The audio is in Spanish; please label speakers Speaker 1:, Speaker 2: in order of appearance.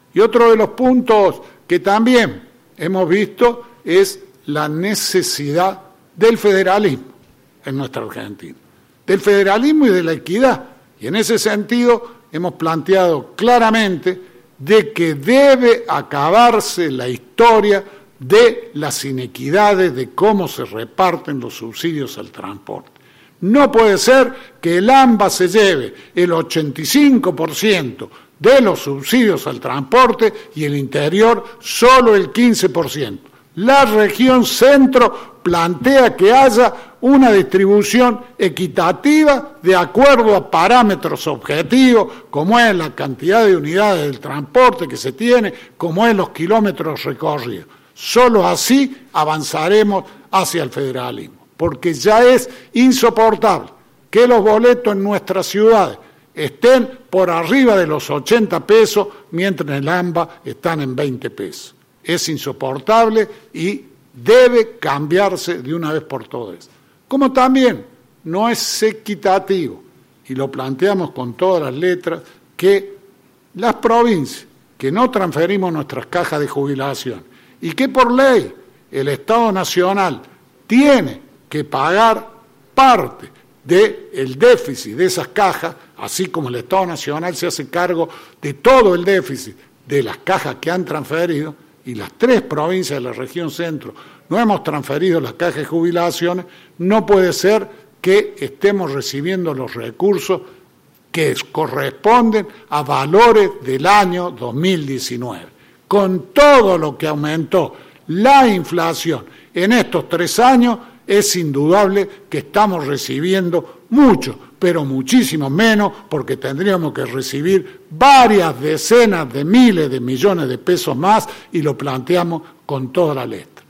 Speaker 1: Y otro de los puntos que también hemos visto es la necesidad del federalismo en nuestra Argentina, del federalismo y de la equidad. Y en ese sentido hemos planteado claramente de que debe acabarse la historia de las inequidades de cómo se reparten los subsidios al transporte. No puede ser que el AMBA se lleve el 85% de los subsidios al transporte y el interior solo el 15%. La región centro plantea que haya una distribución equitativa de acuerdo a parámetros objetivos, como es la cantidad de unidades del transporte que se tiene, como es los kilómetros recorridos. Solo así avanzaremos hacia el federalismo, porque ya es insoportable que los boletos en nuestras ciudades estén por arriba de los 80 pesos, mientras en el AMBA están en 20 pesos. Es insoportable y debe cambiarse de una vez por todas. Como también no es equitativo, y lo planteamos con todas las letras, que las provincias que no transferimos nuestras cajas de jubilación y que por ley el Estado Nacional tiene que pagar parte del déficit de esas cajas, así como el Estado Nacional se hace cargo de todo el déficit de las cajas que han transferido, y las 3 provincias de la región centro no hemos transferido las cajas de jubilaciones, no puede ser que estemos recibiendo los recursos que corresponden a valores del año 2019. Con todo lo que aumentó la inflación en estos 3 años, es indudable que estamos recibiendo mucho, pero muchísimo menos, porque tendríamos que recibir varias decenas de miles de millones de pesos más, y lo planteamos con toda la letra.